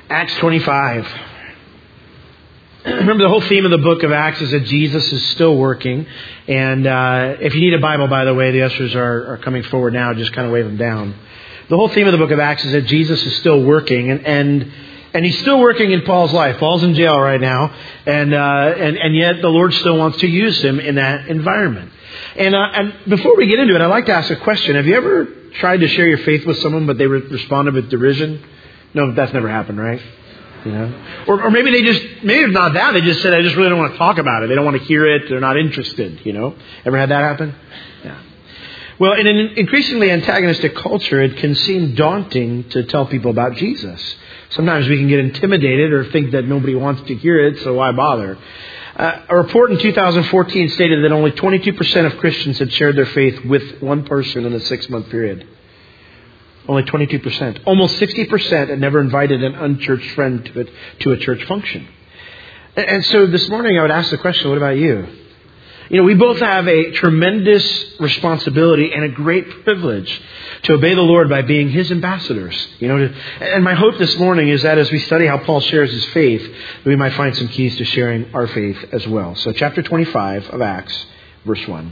Acts 25. Remember, the whole theme of the book of Acts is that Jesus is still working. And if you need a Bible, by the way, the ushers are coming forward now. Just kind of wave them down. The whole theme of the book of Acts is that Jesus is still working. And he's still working in Paul's life. Paul's in jail right now. And yet the Lord still wants to use him in that environment. And before we get into it, I'd like to ask a question. Have you ever tried to share your faith with someone, but they responded with derision? No, that's never happened, right? You know, or maybe maybe not that. They just said, I just really don't want to talk about it. They don't want to hear it. They're not interested. You know, ever had that happen? Yeah. Well, in an increasingly antagonistic culture, it can seem daunting to tell people about Jesus. Sometimes we can get intimidated or think that nobody wants to hear it, so why bother? A report in 2014 stated that only 22% of Christians had shared their faith with one person in a 6-month period. Only 22%. Almost 60% had never invited an unchurched friend to a church function. And so this morning I would ask the question, what about you? You know, we both have a tremendous responsibility and a great privilege to obey the Lord by being His ambassadors. You know, and my hope this morning is that as we study how Paul shares his faith, we might find some keys to sharing our faith as well. So chapter 25 of Acts, verse 1.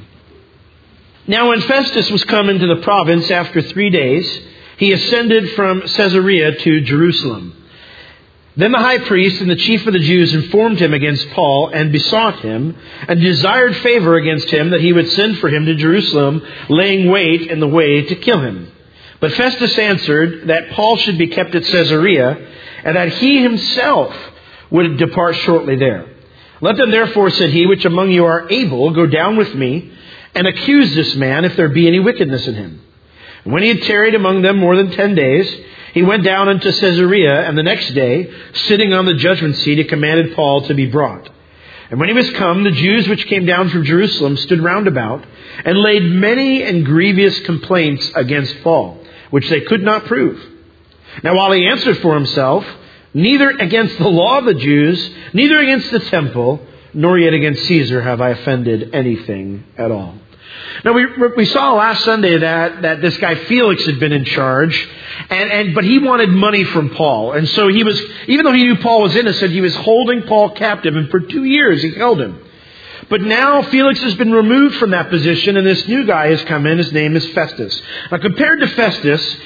Now when Festus was come into the province after 3 days, he ascended from Caesarea to Jerusalem. Then the high priest and the chief of the Jews informed him against Paul and besought him and desired favor against him that he would send for him to Jerusalem, laying wait in the way to kill him. But Festus answered that Paul should be kept at Caesarea and that he himself would depart shortly there. Let them therefore, said he, which among you are able, go down with me and accuse this man if there be any wickedness in him. When he had tarried among them more than 10 days, he went down unto Caesarea, and the next day, sitting on the judgment seat, he commanded Paul to be brought. And when he was come, the Jews which came down from Jerusalem stood round about, and laid many and grievous complaints against Paul, which they could not prove. Now while he answered for himself, neither against the law of the Jews, neither against the temple, nor yet against Caesar have I offended anything at all. Now, we saw last Sunday that this guy Felix had been in charge, but he wanted money from Paul. And so he was, even though he knew Paul was innocent, he was holding Paul captive. And for 2 years he held him. But now Felix has been removed from that position, and this new guy has come in. His name is Festus. Now, compared to Festus,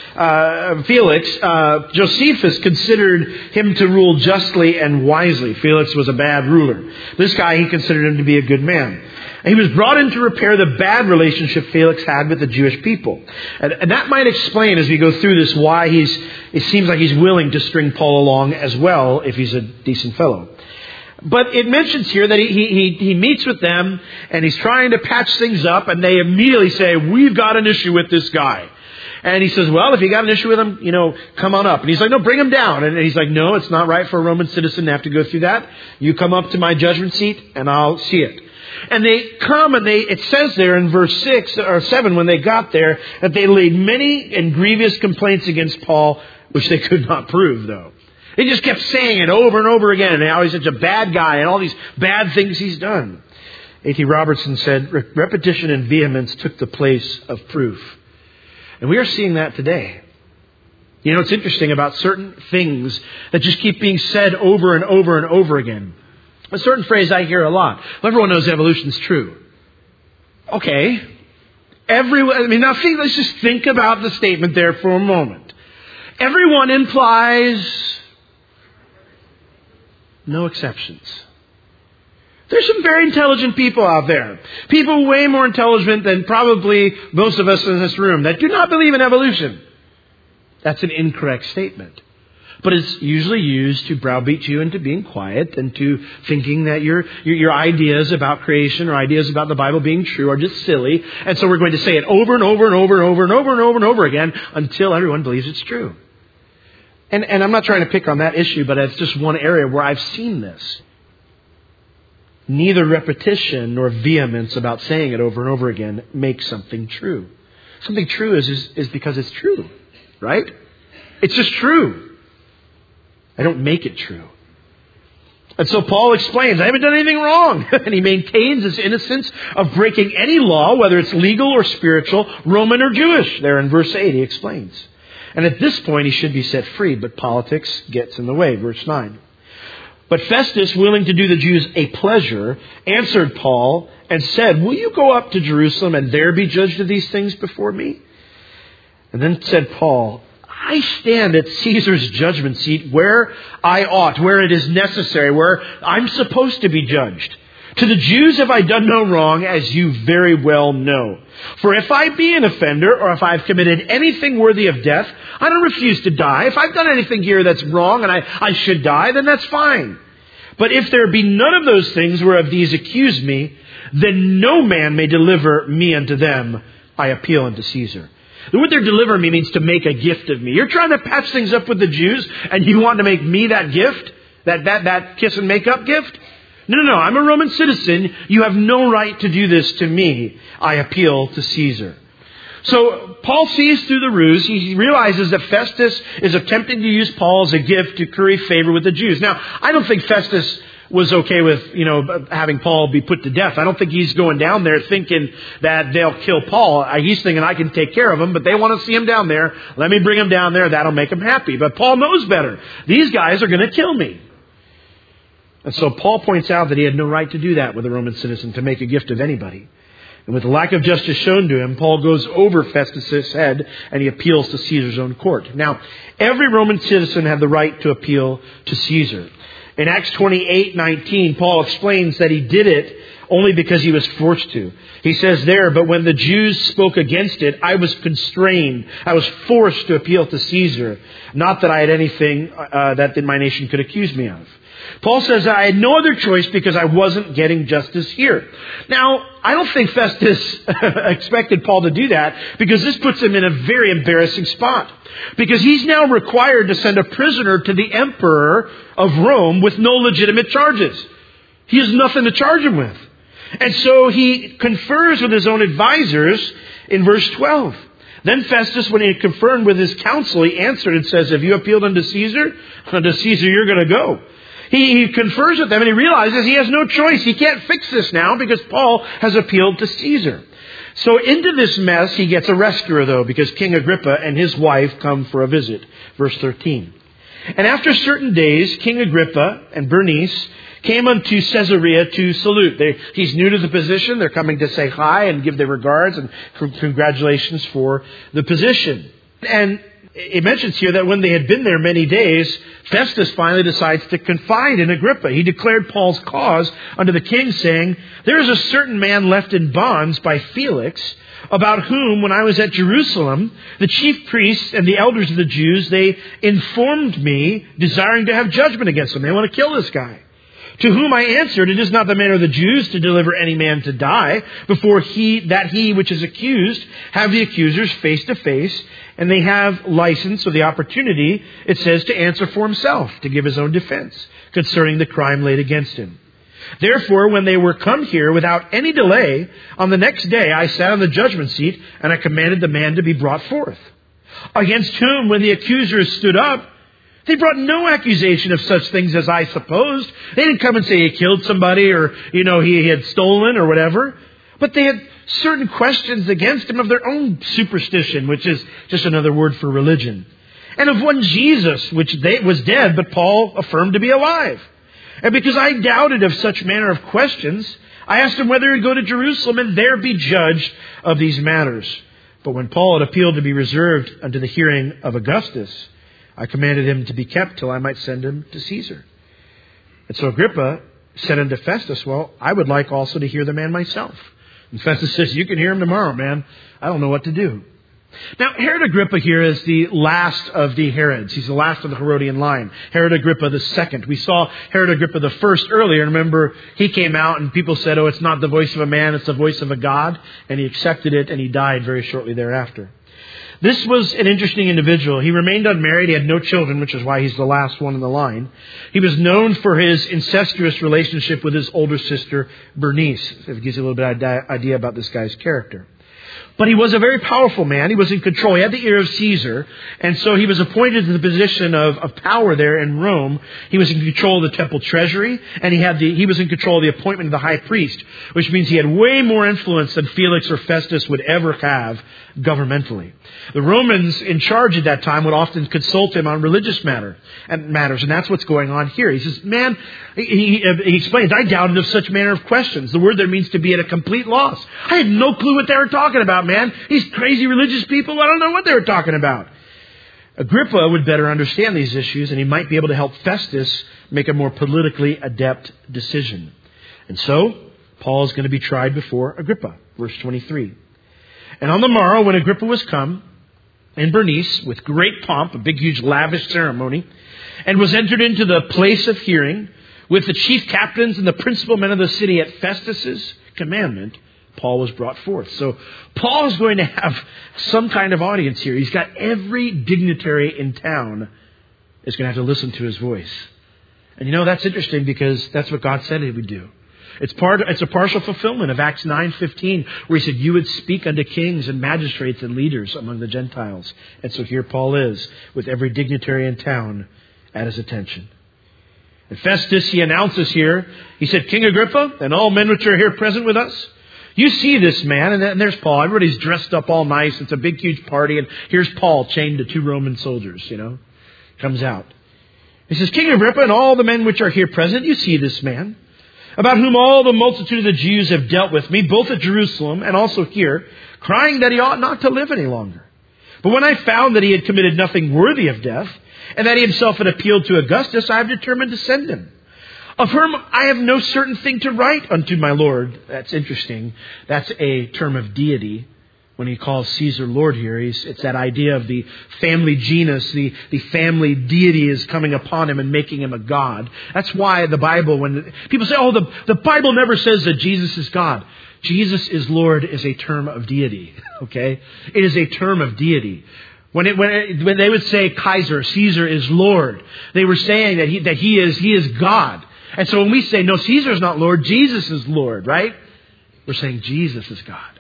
Felix, Josephus considered him to rule justly and wisely. Felix was a bad ruler. This guy, he considered him to be a good man. He was brought in to repair the bad relationship Felix had with the Jewish people. And that might explain, as we go through this, why it seems like he's willing to string Paul along as well, if he's a decent fellow. But it mentions here that he meets with them, and he's trying to patch things up, and they immediately say, we've got an issue with this guy. And he says, well, if you got an issue with him, come on up. And he's like, no, bring him down. And he's like, no, it's not right for a Roman citizen to have to go through that. You come up to my judgment seat, and I'll see it. And they come, and it says there in verse 6 or 7, when they got there, that they laid many and grievous complaints against Paul, which they could not prove, though. They just kept saying it over and over again, and how he's such a bad guy, and all these bad things he's done. A.T. Robertson said, repetition and vehemence took the place of proof. And we are seeing that today. You know, it's interesting about certain things that just keep being said over and over and over again. A certain phrase I hear a lot. Everyone knows evolution's true. Okay. Let's just think about the statement there for a moment. Everyone implies no exceptions. There's some very intelligent people out there. People way more intelligent than probably most of us in this room that do not believe in evolution. That's an incorrect statement. But it's usually used to browbeat you into being quiet and to thinking that your ideas about creation or ideas about the Bible being true are just silly. And so we're going to say it over and over and over and over and over and over and over again until everyone believes it's true. And I'm not trying to pick on that issue, but it's just one area where I've seen this. Neither repetition nor vehemence about saying it over and over again makes something true. Something true is because it's true, right? It's just true. I don't make it true. And so Paul explains, I haven't done anything wrong. And he maintains his innocence of breaking any law, whether it's legal or spiritual, Roman or Jewish. There in verse 8 he explains. And at this point, he should be set free, but politics gets in the way. Verse 9. But Festus, willing to do the Jews a pleasure, answered Paul and said, will you go up to Jerusalem and there be judged of these things before me? And then said Paul, I stand at Caesar's judgment seat where I ought, where it is necessary, where I'm supposed to be judged. To the Jews have I done no wrong, as you very well know. For if I be an offender, or if I've committed anything worthy of death, I don't refuse to die. If I've done anything here that's wrong and I should die, then that's fine. But if there be none of those things whereof these accuse me, then no man may deliver me unto them. I appeal unto Caesar. The word there, deliver me, means to make a gift of me. You're trying to patch things up with the Jews, and you want to make me that gift? That kiss and make up gift? No. I'm a Roman citizen. You have no right to do this to me. I appeal to Caesar. So Paul sees through the ruse. He realizes that Festus is attempting to use Paul as a gift to curry favor with the Jews. Now, I don't think Festus was okay with, having Paul be put to death. I don't think he's going down there thinking that they'll kill Paul. He's thinking, I can take care of him, but they want to see him down there. Let me bring him down there. That'll make him happy. But Paul knows better. These guys are going to kill me. And so Paul points out that he had no right to do that with a Roman citizen, to make a gift of anybody. And with the lack of justice shown to him, Paul goes over Festus' head and he appeals to Caesar's own court. Now, every Roman citizen had the right to appeal to Caesar. In Acts 28:19, Paul explains that he did it only because he was forced to. He says there, but when the Jews spoke against it, I was constrained. I was forced to appeal to Caesar. Not that I had anything that my nation could accuse me of. Paul says I had no other choice because I wasn't getting justice here. Now, I don't think Festus expected Paul to do that, because this puts him in a very embarrassing spot. Because he's now required to send a prisoner to the emperor of Rome with no legitimate charges. He has nothing to charge him with. And so he confers with his own advisors in verse 12. Then Festus, when he had conferred with his council, he answered and says, have you appealed unto Caesar? Unto Caesar you're going to go. He confers with them and he realizes he has no choice. He can't fix this now because Paul has appealed to Caesar. So into this mess he gets a rescuer, though, because King Agrippa and his wife come for a visit. Verse 13. And after certain days, King Agrippa and Bernice came unto Caesarea to salute. He's new to the position. They're coming to say hi and give their regards and congratulations for the position. And it mentions here that when they had been there many days, Festus finally decides to confide in Agrippa. He declared Paul's cause unto the king, saying, there is a certain man left in bonds by Felix, about whom, when I was at Jerusalem, the chief priests and the elders of the Jews, they informed me, desiring to have judgment against him. They want to kill this guy. To whom I answered, it is not the manner of the Jews to deliver any man to die before he which is accused have the accusers face to face, and they have license or the opportunity, it says, to answer for himself, to give his own defense concerning the crime laid against him. Therefore, when they were come here without any delay, on the next day I sat on the judgment seat, and I commanded the man to be brought forth. Against whom, when the accusers stood up, they brought no accusation of such things as I supposed. They didn't come and say he killed somebody or, he had stolen or whatever. But they had certain questions against him of their own superstition, which is just another word for religion. And of one Jesus, which was dead, but Paul affirmed to be alive. And because I doubted of such manner of questions, I asked him whether he'd go to Jerusalem and there be judged of these matters. But when Paul had appealed to be reserved unto the hearing of Augustus, I commanded him to be kept till I might send him to Caesar. And so Agrippa said unto Festus, well, I would like also to hear the man myself. And Festus says, you can hear him tomorrow, man. I don't know what to do. Now, Herod Agrippa here is the last of the Herods. He's the last of the Herodian line. Herod Agrippa the second. We saw Herod Agrippa the first earlier. Remember, he came out and people said, it's not the voice of a man, it's the voice of a God. And he accepted it and he died very shortly thereafter. This was an interesting individual. He remained unmarried. He had no children, which is why he's the last one in the line. He was known for his incestuous relationship with his older sister, Bernice. It gives you a little bit of idea about this guy's character. But he was a very powerful man. He was in control. He had the ear of Caesar. And so he was appointed to the position of power there in Rome. He was in control of the temple treasury. And he was in control of the appointment of the high priest, which means he had way more influence than Felix or Festus would ever have governmentally. The Romans in charge at that time would often consult him on religious matters. And that's what's going on here. He says, man, he explains, I doubted of such manner of questions. The word there means to be at a complete loss. I had no clue what they were talking about, man. These crazy religious people, I don't know what they were talking about. Agrippa would better understand these issues, and he might be able to help Festus make a more politically adept decision. And so, Paul is going to be tried before Agrippa. Verse 23. And on the morrow, when Agrippa was come, in Bernice, with great pomp, a big, huge, lavish ceremony, and was entered into the place of hearing, with the chief captains and the principal men of the city at Festus's commandment, Paul was brought forth. So Paul is going to have some kind of audience here. He's got every dignitary in town is going to have to listen to his voice. And that's interesting because that's what God said he would do. It's a partial fulfillment of Acts 9:15, where he said, you would speak unto kings and magistrates and leaders among the Gentiles. And so here Paul is, with every dignitary in town at his attention. And Festus, he announces here, he said, King Agrippa, and all men which are here present with us, you see this man, and there's Paul. Everybody's dressed up all nice. It's a big, huge party, and here's Paul chained to 2 Roman soldiers, comes out. He says, King Agrippa, and all the men which are here present, you see this man, about whom all the multitude of the Jews have dealt with me, both at Jerusalem and also here, crying that he ought not to live any longer. But when I found that he had committed nothing worthy of death, and that he himself had appealed to Augustus, I have determined to send him, of whom I have no certain thing to write unto my Lord. That's interesting. That's a term of deity. When he calls Caesar Lord here, it's that idea of the family genus, the family deity is coming upon him and making him a god. That's why the Bible, when people say, the Bible never says that Jesus is God. Jesus is Lord is a term of deity. Okay? It is a term of deity. When they would say Kaiser, Caesar is Lord, they were saying that he is God. And so when we say, no, Caesar's not Lord, Jesus is Lord, right? We're saying Jesus is God.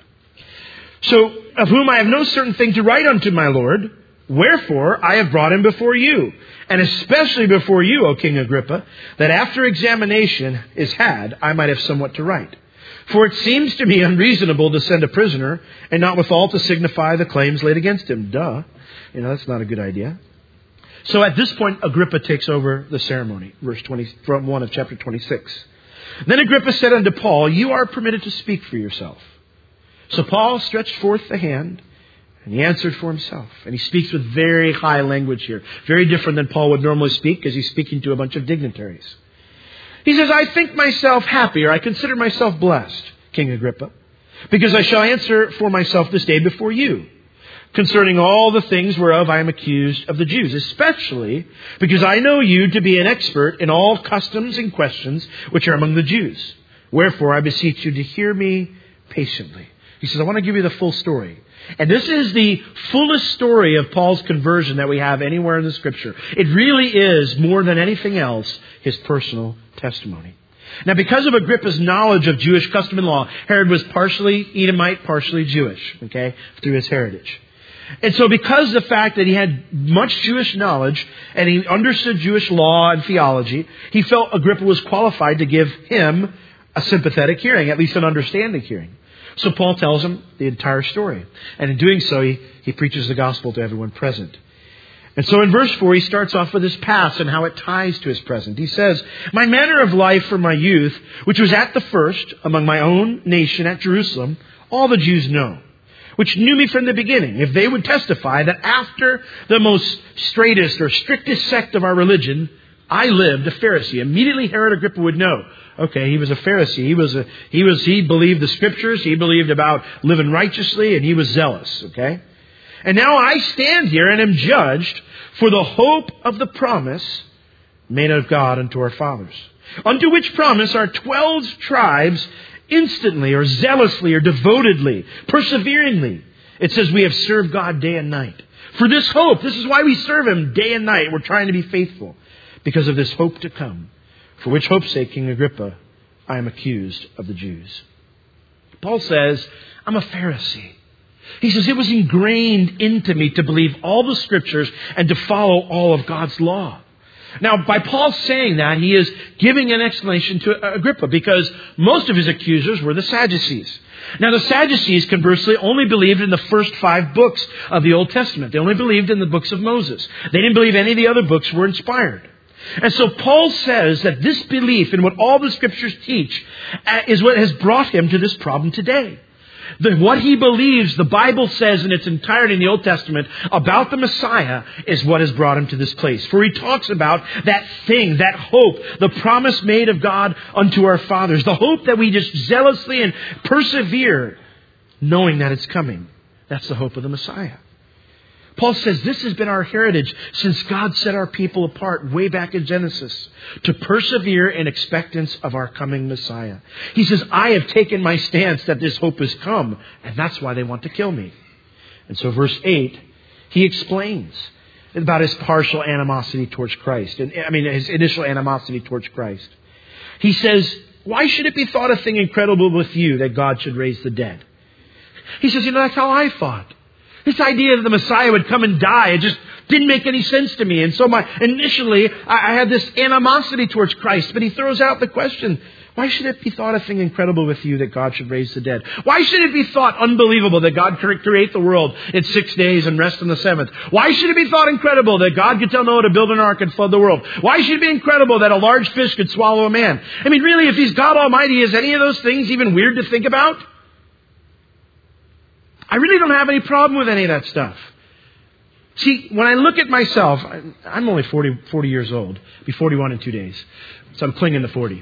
So, of whom I have no certain thing to write unto my Lord, wherefore I have brought him before you, and especially before you, O King Agrippa, that after examination is had, I might have somewhat to write. For it seems to me unreasonable to send a prisoner, and not withal to signify the claims laid against him. That's not a good idea. So at this point, Agrippa takes over the ceremony. Verse 20, from 1 of chapter 26. Then Agrippa said unto Paul, you are permitted to speak for yourself. So Paul stretched forth the hand, and he answered for himself. And he speaks with very high language here. Very different than Paul would normally speak, because he's speaking to a bunch of dignitaries. He says, I think myself happy, or I consider myself blessed, King Agrippa, because I shall answer for myself this day before you, concerning all the things whereof I am accused of the Jews, especially because I know you to be an expert in all customs and questions which are among the Jews. Wherefore I beseech you to hear me patiently. He says, I want to give you the full story. And this is the fullest story of Paul's conversion that we have anywhere in the Scripture. It really is, more than anything else, his personal testimony. Now, because of Agrippa's knowledge of Jewish custom and law, Herod was partially Edomite, partially Jewish, through his heritage. And so because of the fact that he had much Jewish knowledge and he understood Jewish law and theology, he felt Agrippa was qualified to give him a sympathetic hearing, at least an understanding hearing. So Paul tells him the entire story. And in doing so, he preaches the gospel to everyone present. And so in verse 4, he starts off with his past and how it ties to his present. He says, my manner of life from my youth, which was at the first among my own nation at Jerusalem, all the Jews know, which knew me from the beginning, if they would testify that after the most straightest or strictest sect of our religion, I lived a Pharisee. Immediately Herod Agrippa would know. Okay, he was a Pharisee. He believed the Scriptures. He believed about living righteously, and he was zealous. Okay? And now I stand here and am judged for the hope of the promise made of God unto our fathers. Unto which promise our 12 tribes instantly or zealously or devotedly, perseveringly, it says we have served God day and night. For this hope, this is why we serve Him day and night. We're trying to be faithful because of this hope to come. For which hope's sake, King Agrippa, I am accused of the Jews. Paul says, I'm a Pharisee. He says, it was ingrained into me to believe all the Scriptures and to follow all of God's law. Now, by Paul saying that, he is giving an explanation to Agrippa because most of his accusers were the Sadducees. Now, the Sadducees, conversely, only believed in the first 5 books of the Old Testament. They only believed in the books of Moses. They didn't believe any of the other books were inspired. And so Paul says that this belief in what all the Scriptures teach is what has brought him to this problem today. What he believes the Bible says in its entirety in the Old Testament about the Messiah is what has brought him to this place. For he talks about that thing, that hope, the promise made of God unto our fathers. The hope that we just zealously and persevere knowing that it's coming. That's the hope of the Messiah. Paul says this has been our heritage since God set our people apart way back in Genesis to persevere in expectance of our coming Messiah. He says, I have taken my stance that this hope has come, and that's why they want to kill me. And so verse 8, he explains about his partial animosity towards Christ. His initial animosity towards Christ. He says, why should it be thought a thing incredible with you that God should raise the dead? He says, that's how I thought. This idea that the Messiah would come and die, it just didn't make any sense to me. And so initially, I had this animosity towards Christ. But he throws out the question, why should it be thought a thing incredible with you that God should raise the dead? Why should it be thought unbelievable that God could create the world in 6 days and rest on the 7th? Why should it be thought incredible that God could tell Noah to build an ark and flood the world? Why should it be incredible that a large fish could swallow a man? Really, if he's God Almighty, is any of those things even weird to think about? I really don't have any problem with any of that stuff. See, when I look at myself, I'm only 40 years old. I'll be 41 in 2 days. So I'm clinging to 40.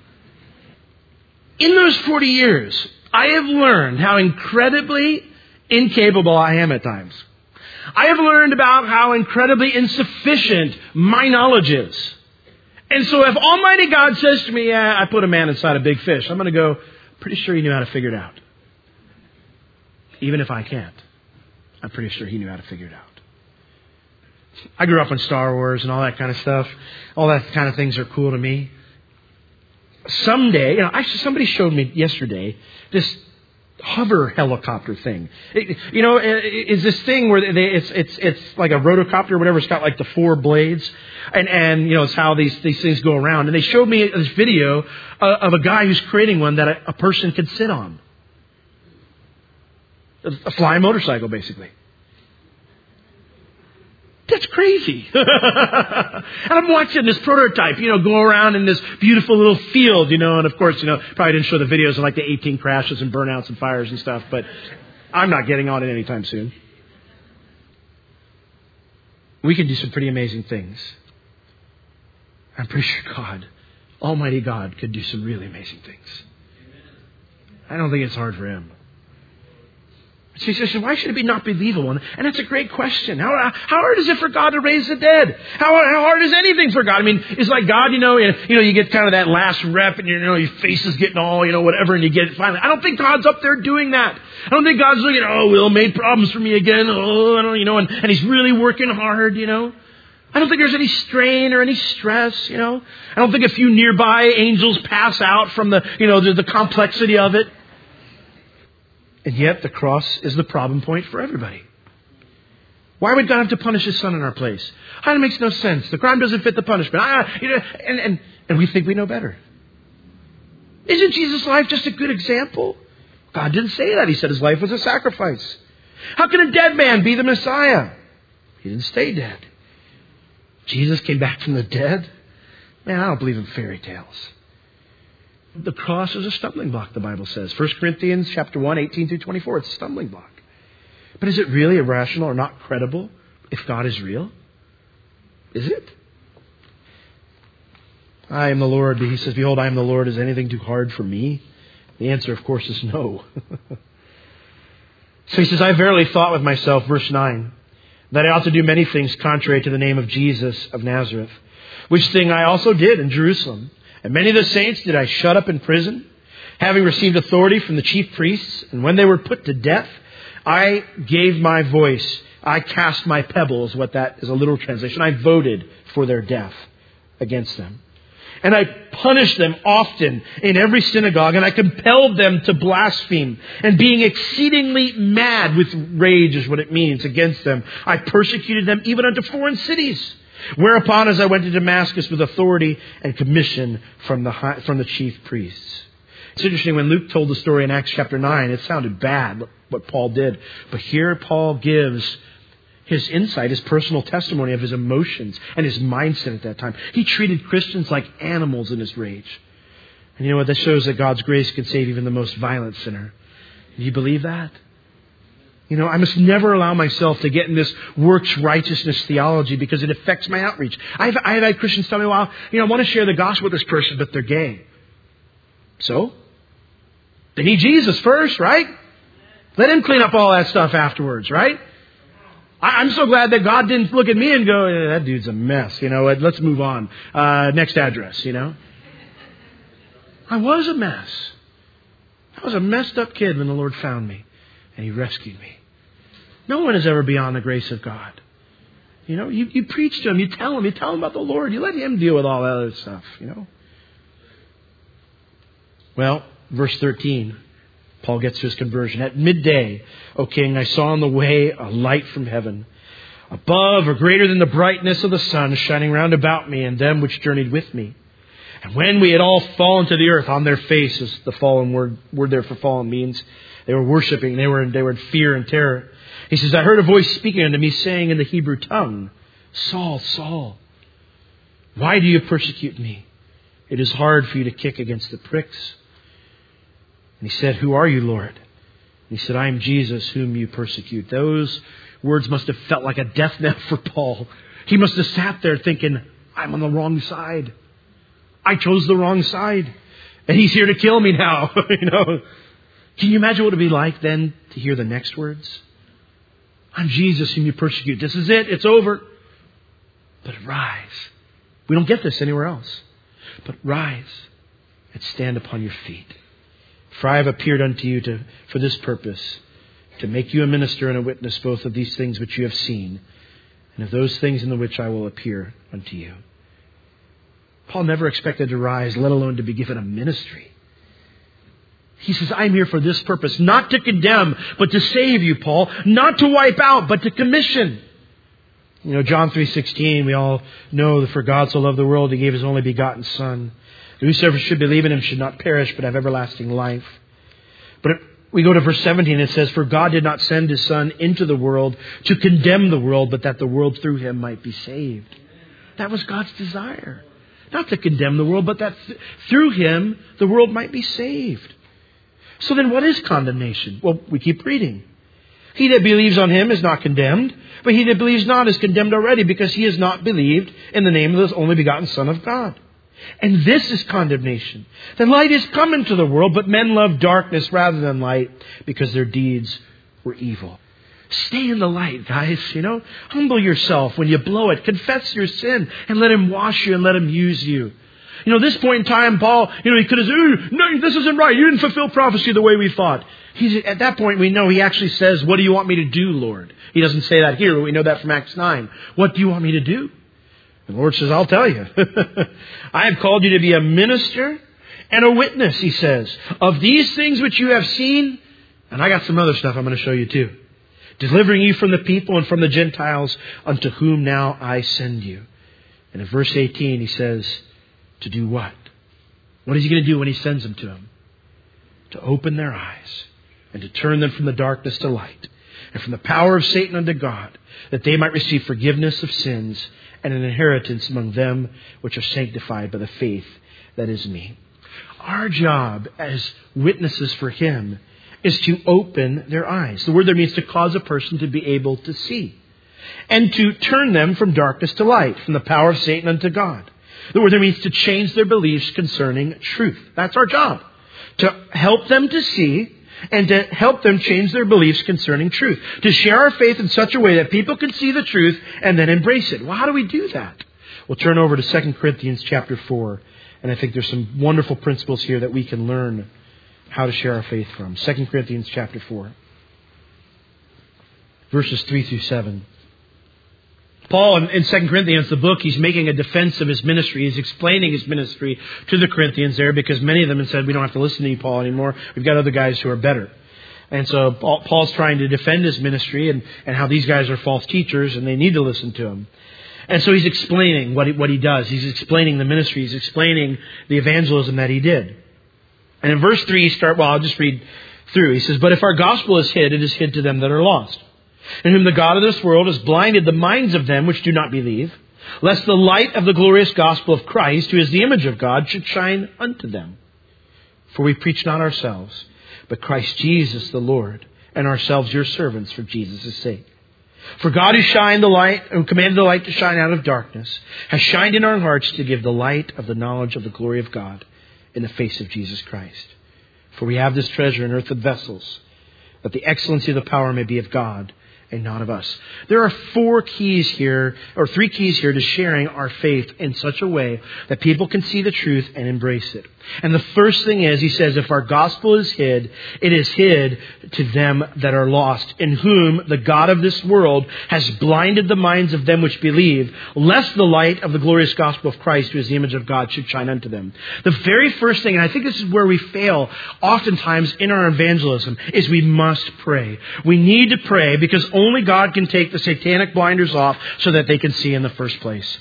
In those 40 years, I have learned how incredibly incapable I am at times. I have learned about how incredibly insufficient my knowledge is. And so if Almighty God says to me, I put a man inside a big fish, I'm going to go, pretty sure he knew how to figure it out. Even if I can't, I'm pretty sure he knew how to figure it out. I grew up on Star Wars and all that kind of stuff. All that kind of things are cool to me. Someday, somebody showed me yesterday this hover helicopter thing. Is this thing where it's like a rotocopter or whatever. It's got like the 4 blades, and it's how these things go around. And they showed me this video of a guy who's creating one that a person could sit on. A flying motorcycle, basically. That's crazy. And I'm watching this prototype, go around in this beautiful little field, and of course, probably didn't show the videos of like the 18 crashes and burnouts and fires and stuff, but I'm not getting on it anytime soon. We can do some pretty amazing things. I'm pretty sure God, Almighty God, could do some really amazing things. I don't think it's hard for Him. So he says, why should it be not believable? And that's a great question. How hard is it for God to raise the dead? How hard is anything for God? It's like God, you get kind of that last rep and your face is getting all, whatever, and you get it finally. I don't think God's up there doing that. I don't think God's looking, Will made problems for me again. And He's really working hard, I don't think there's any strain or any stress, I don't think a few nearby angels pass out from the complexity of it. And yet the cross is the problem point for everybody. Why would God have to punish His Son in our place? It makes no sense. The crime doesn't fit the punishment. And we think we know better. Isn't Jesus' life just a good example? God didn't say that. He said His life was a sacrifice. How can a dead man be the Messiah? He didn't stay dead. Jesus came back from the dead? Man, I don't believe in fairy tales. The cross is a stumbling block, the Bible says. 1 Corinthians chapter 1, 18 through 24. It's a stumbling block. But is it really irrational or not credible if God is real? Is it? I am the Lord. He says, behold, I am the Lord. Is anything too hard for me? The answer, of course, is no. So he says, I verily thought with myself, verse 9, that I ought to do many things contrary to the name of Jesus of Nazareth, which thing I also did in Jerusalem. And many of the saints did I shut up in prison, having received authority from the chief priests. And when they were put to death, I gave my voice. I cast my pebbles, what that is a literal translation. I voted for their death against them. And I punished them often in every synagogue, and I compelled them to blaspheme. And being exceedingly mad with rage is what it means against them, I persecuted them even unto foreign cities. Whereupon, as I went to Damascus with authority and commission from the chief priests. It's interesting, when Luke told the story in Acts chapter 9, it sounded bad what Paul did. But here Paul gives his insight, his personal testimony of his emotions and his mindset at that time. He treated Christians like animals in his rage. And you know what? That shows that God's grace can save even the most violent sinner. Do you believe that? You know, I must never allow myself to get in this works righteousness theology because it affects my outreach. I've had Christians tell me, well, I want to share the gospel with this person, but they're gay. So? They need Jesus first, right? Let him clean up all that stuff afterwards, right? I'm so glad that God didn't look at me and go, that dude's a mess. Let's move on. Next address, I was a mess. I was a messed up kid when the Lord found me and He rescued me. No one is ever beyond the grace of God. You preach to him, you tell him about the Lord. You let Him deal with all that other stuff, Well, verse 13. Paul gets to his conversion. At midday, O king, I saw on the way a light from heaven, above or greater than the brightness of the sun, shining round about me and them which journeyed with me. And when we had all fallen to the earth on their faces, the fallen word there for fallen means they were worshiping, they were in fear and terror. He says, I heard a voice speaking unto me, saying in the Hebrew tongue, Saul, Saul, why do you persecute me? It is hard for you to kick against the pricks. And he said, who are you, Lord? And he said, I am Jesus whom you persecute. Those words must have felt like a death knell for Paul. He must have sat there thinking, I'm on the wrong side. I chose the wrong side. And He's here to kill me now. Can you imagine what it would be like then to hear the next words? I'm Jesus whom you persecute. This is it. It's over. But rise. We don't get this anywhere else. But rise and stand upon your feet. For I have appeared unto you for this purpose, to make you a minister and a witness both of these things which you have seen, and of those things in the which I will appear unto you. Paul never expected to rise, let alone to be given a ministry. He says, I'm here for this purpose, not to condemn, but to save you, Paul. Not to wipe out, but to commission. John 3:16, we all know that for God so loved the world, He gave His only begotten Son. Whosoever should believe in Him should not perish, but have everlasting life. But we go to verse 17, it says, for God did not send His Son into the world to condemn the world, but that the world through Him might be saved. That was God's desire. Not to condemn the world, but that through Him the world might be saved. So then what is condemnation? Well, we keep reading. He that believes on Him is not condemned, but he that believes not is condemned already, because he has not believed in the name of the only begotten Son of God. And this is condemnation. The light is come into the world, but men love darkness rather than light, because their deeds were evil. Stay in the light, guys. Humble yourself when you blow it. Confess your sin and let Him wash you and let Him use you. At this point in time, Paul, he could have said, no, this isn't right. You didn't fulfill prophecy the way we thought. At that point, we know he actually says, what do you want me to do, Lord? He doesn't say that here, but we know that from Acts 9. What do you want me to do? The Lord says, I'll tell you. I have called you to be a minister and a witness, He says, of these things which you have seen. And I got some other stuff I'm going to show you too. Delivering you from the people and from the Gentiles, unto whom now I send you. And in verse 18, He says, to do what? What is He going to do when He sends them to them? To open their eyes and to turn them from the darkness to light and from the power of Satan unto God, that they might receive forgiveness of sins and an inheritance among them which are sanctified by the faith that is me. Our job as witnesses for Him is to open their eyes. The word there means to cause a person to be able to see. And to turn them from darkness to light, from the power of Satan unto God. The word there means to change their beliefs concerning truth. That's our job. To help them to see and to help them change their beliefs concerning truth. To share our faith in such a way that people can see the truth and then embrace it. Well, how do we do that? We'll turn over to 2 Corinthians chapter 4. And I think there's some wonderful principles here that we can learn how to share our faith from. 2 Corinthians chapter 4. Verses 3 through 7. Paul in 2 Corinthians, the book, he's making a defense of his ministry. He's explaining his ministry to the Corinthians there because many of them had said, we don't have to listen to you, Paul, anymore. We've got other guys who are better. And so Paul's trying to defend his ministry and how these guys are false teachers and they need to listen to him. And so he's explaining what he does. He's explaining the ministry. He's explaining the evangelism that he did. And in verse 3, I'll just read through. He says, but if our gospel is hid, it is hid to them that are lost, in whom the God of this world has blinded the minds of them which do not believe, lest the light of the glorious gospel of Christ, who is the image of God, should shine unto them. For we preach not ourselves, but Christ Jesus the Lord, and ourselves your servants for Jesus' sake. For God who shined the light, who commanded the light to shine out of darkness, has shined in our hearts to give the light of the knowledge of the glory of God in the face of Jesus Christ. For we have this treasure in earthen vessels, that the excellency of the power may be of God and not of us. There are 3 keys here to sharing our faith in such a way that people can see the truth and embrace it. And the first thing is, he says, if our gospel is hid, it is hid to them that are lost, in whom the God of this world has blinded the minds of them which believe, lest the light of the glorious gospel of Christ, who is the image of God, should shine unto them. The very first thing, and I think this is where we fail oftentimes in our evangelism, is we must pray. We need to pray because only God can take the satanic blinders off so that they can see in the first place.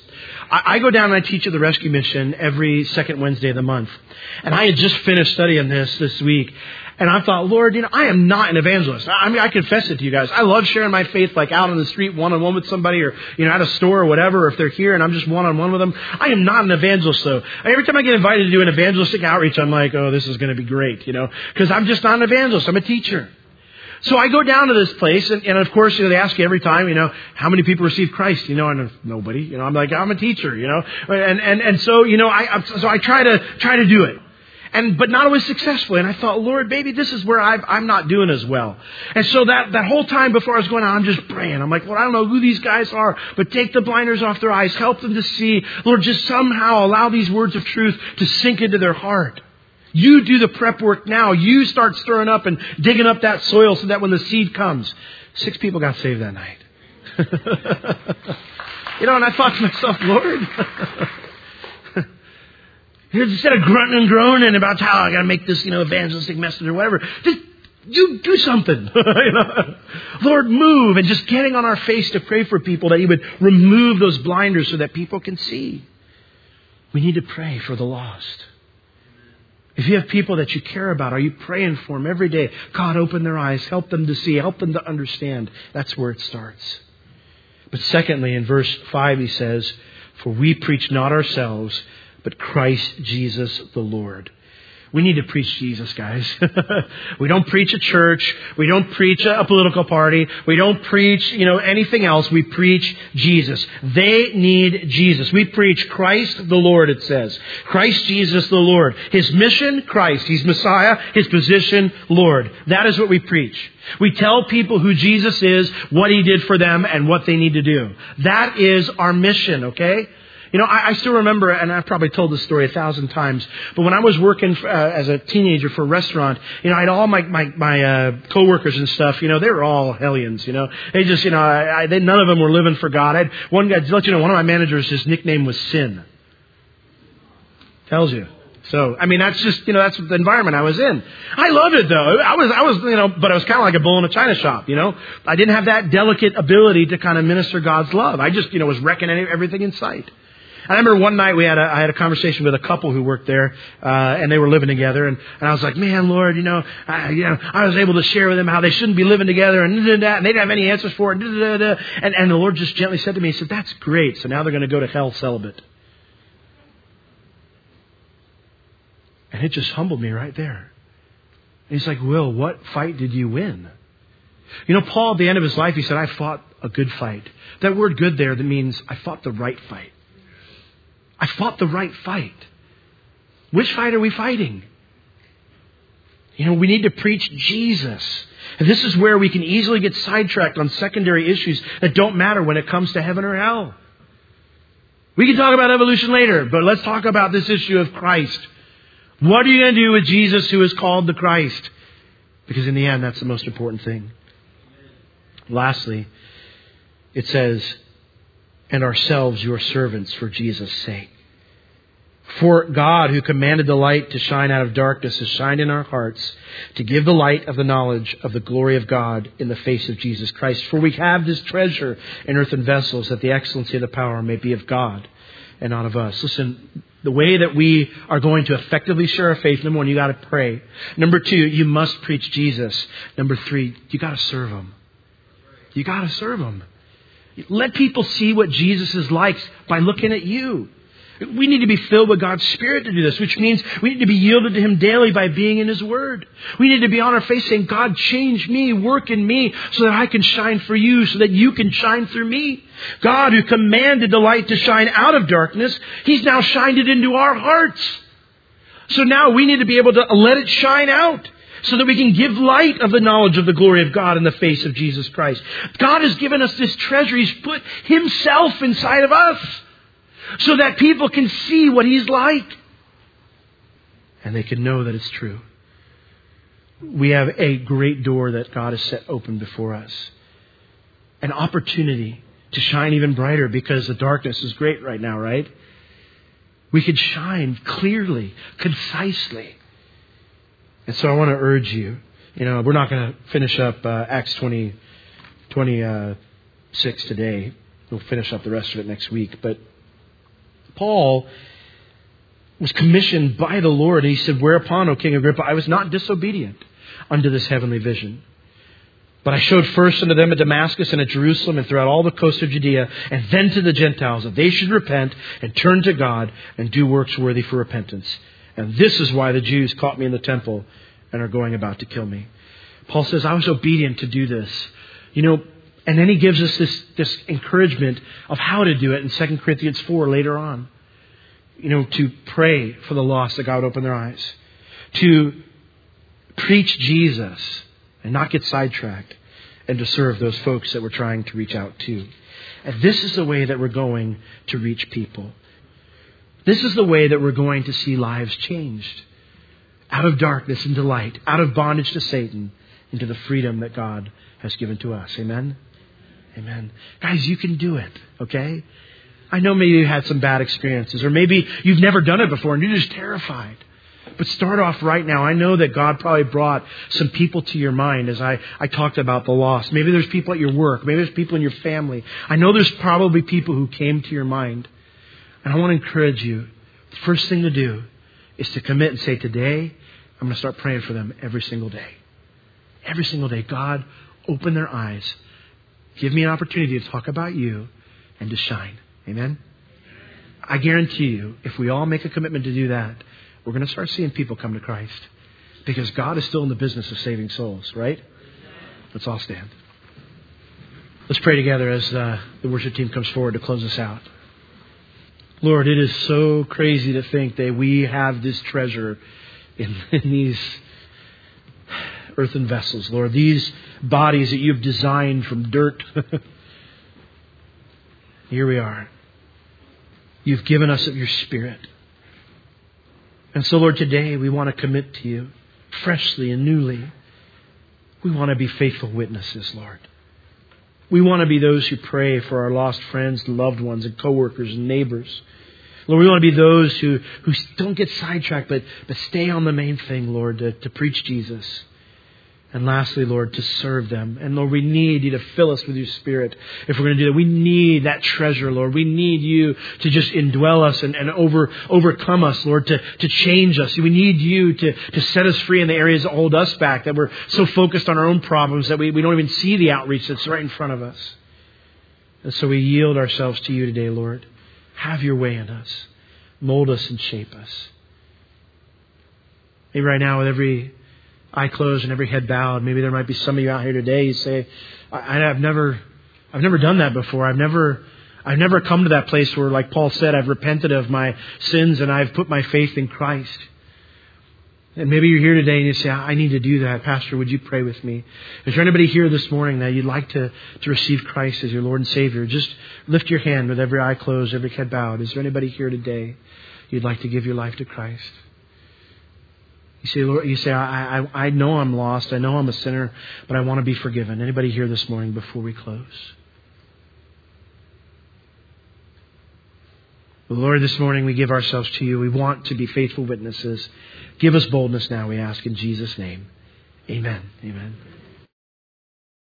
I go down and I teach at the Rescue Mission every second Wednesday of the month. And I had just finished studying this week. And I thought, Lord, I am not an evangelist. I confess it to you guys. I love sharing my faith like out on the street one-on-one with somebody or, at a store or whatever, or if they're here and I'm just one-on-one with them. I am not an evangelist, though. Every time I get invited to do an evangelistic outreach, I'm like, oh, this is going to be great, because I'm just not an evangelist. I'm a teacher. So I go down to this place, and of course, they ask you every time, how many people receive Christ? And nobody. I'm like, I'm a teacher, and so I try to do it, but not always successfully. And I thought, Lord, maybe this is where I'm not doing as well. And so that whole time before I was going out, I'm just praying. I'm like, Lord, I don't know who these guys are, but take the blinders off their eyes, help them to see. Lord, just somehow allow these words of truth to sink into their heart. You do the prep work now. You start stirring up and digging up that soil so that when the seed comes, 6 people got saved that night. And I thought to myself, Lord, instead of grunting and groaning about how I got to make this, evangelistic message or whatever, just you do something. Lord, move, and just getting on our face to pray for people that He would remove those blinders so that people can see. We need to pray for the lost. If you have people that you care about, are you praying for them every day? God, open their eyes, help them to see, help them to understand. That's where it starts. But secondly, in verse 5, he says, for we preach not ourselves, but Christ Jesus the Lord. We need to preach Jesus, guys. We don't preach a church. We don't preach a political party. We don't preach, anything else. We preach Jesus. They need Jesus. We preach Christ the Lord, it says. Christ Jesus the Lord. His mission, Christ. He's Messiah. His position, Lord. That is what we preach. We tell people who Jesus is, what He did for them, and what they need to do. That is our mission, okay? I still remember, and I've probably told this story 1,000 times, but when I was working as a teenager for a restaurant, I had all my coworkers and stuff, they were all hellions, They just, none of them were living for God. I had one guy, to let you know, one of my managers, his nickname was Sin. Tells you. So, that's just, that's the environment I was in. I loved it, though. I was, but I was kind of like a bull in a china shop, I didn't have that delicate ability to kind of minister God's love. I just, was wrecking everything in sight. I remember one night I had a conversation with a couple who worked there, and they were living together, and I was like, man, Lord, I was able to share with them how they shouldn't be living together, and they didn't have any answers for it, and the Lord just gently said to me, He said, that's great, so now they're going to go to hell celibate. And it just humbled me right there. And He's like, Will, what fight did you win? Paul, at the end of his life, he said, I fought a good fight. That word good there, that means I fought the right fight. I fought the right fight. Which fight are we fighting? We need to preach Jesus. And this is where we can easily get sidetracked on secondary issues that don't matter when it comes to heaven or hell. We can talk about evolution later, but let's talk about this issue of Christ. What are you going to do with Jesus who is called the Christ? Because in the end, that's the most important thing. Lastly, it says, and ourselves your servants for Jesus' sake. For God, who commanded the light to shine out of darkness, has shined in our hearts to give the light of the knowledge of the glory of God in the face of Jesus Christ. For we have this treasure in earthen vessels, that the excellency of the power may be of God and not of us. Listen, the way that we are going to effectively share our faith, number one, you got to pray. Number two, you must preach Jesus. Number three, you got to serve Him. You got to serve Him. Let people see what Jesus is like by looking at you. We need to be filled with God's Spirit to do this, which means we need to be yielded to Him daily by being in His Word. We need to be on our face saying, God, change me, work in me so that I can shine for you, so that you can shine through me. God, who commanded the light to shine out of darkness, He's now shined it into our hearts. So now we need to be able to let it shine out, so that we can give light of the knowledge of the glory of God in the face of Jesus Christ. God has given us this treasure. He's put Himself inside of us, so that people can see what He's like. And they can know that it's true. We have a great door that God has set open before us. An opportunity to shine even brighter, because the darkness is great right now, right? We could shine clearly, concisely. And so I want to urge you, we're not going to finish up Acts 26 today. We'll finish up the rest of it next week. But Paul was commissioned by the Lord. He said, whereupon, O King Agrippa, I was not disobedient unto this heavenly vision. But I showed first unto them at Damascus and at Jerusalem and throughout all the coast of Judea, and then to the Gentiles, that they should repent and turn to God and do works worthy for repentance. And this is why the Jews caught me in the temple and are going about to kill me. Paul says, I was obedient to do this. And then he gives us this encouragement of how to do it in 2 Corinthians 4 later on. To pray for the lost, that God would open their eyes. To preach Jesus and not get sidetracked. And to serve those folks that we're trying to reach out to. And this is the way that we're going to reach people. This is the way that we're going to see lives changed. Out of darkness into light. Out of bondage to Satan into the freedom that God has given to us. Amen? Amen. Guys, you can do it, okay? I know maybe you had some bad experiences, or maybe you've never done it before and you're just terrified. But start off right now. I know that God probably brought some people to your mind as I talked about the lost. Maybe there's people at your work. Maybe there's people in your family. I know there's probably people who came to your mind. And I want to encourage you. The first thing to do is to commit and say, today, I'm going to start praying for them every single day. Every single day. God, open their eyes. Give me an opportunity to talk about you and to shine. Amen? I guarantee you, if we all make a commitment to do that, we're going to start seeing people come to Christ. Because God is still in the business of saving souls, right? Let's all stand. Let's pray together as the worship team comes forward to close us out. Lord, it is so crazy to think that we have this treasure in these earthen vessels, Lord. These bodies that you've designed from dirt. Here we are. You've given us of your Spirit. And so, Lord, today we want to commit to you freshly and newly. We want to be faithful witnesses, Lord. We want to be those who pray for our lost friends, loved ones, and coworkers and neighbors. Lord, we want to be those who don't get sidetracked, but stay on the main thing, Lord, to preach Jesus. And lastly, Lord, to serve them. And Lord, we need you to fill us with your Spirit if we're going to do that. We need that treasure, Lord. We need you to just indwell us and overcome us, Lord, to change us. We need you to set us free in the areas that hold us back, that we're so focused on our own problems that we don't even see the outreach that's right in front of us. And so we yield ourselves to you today, Lord. Have your way in us. Mold us and shape us. Maybe right now with every eye closed and every head bowed, maybe there might be some of you out here today who say, I've never done that before. I've never come to that place where, like Paul said, I've repented of my sins and I've put my faith in Christ. And maybe you're here today and you say, I need to do that. Pastor, would you pray with me? Is there anybody here this morning that you'd like to receive Christ as your Lord and Savior? Just lift your hand with every eye closed, every head bowed. Is there anybody here today you'd like to give your life to Christ? You say, Lord, I know I'm lost. I know I'm a sinner, but I want to be forgiven. Anybody here this morning before we close? Lord, this morning we give ourselves to you. We want to be faithful witnesses. Give us boldness now, we ask in Jesus' name. Amen. Amen.